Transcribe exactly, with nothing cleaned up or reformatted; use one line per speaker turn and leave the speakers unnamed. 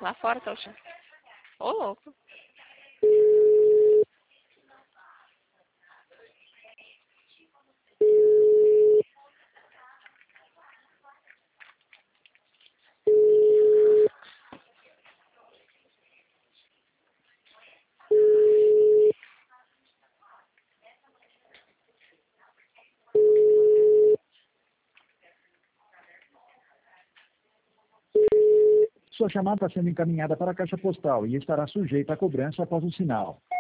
Lá fora tá o chão. Ô, louco.
Sua chamada está sendo encaminhada para a caixa postal e estará sujeita a cobrança após o sinal.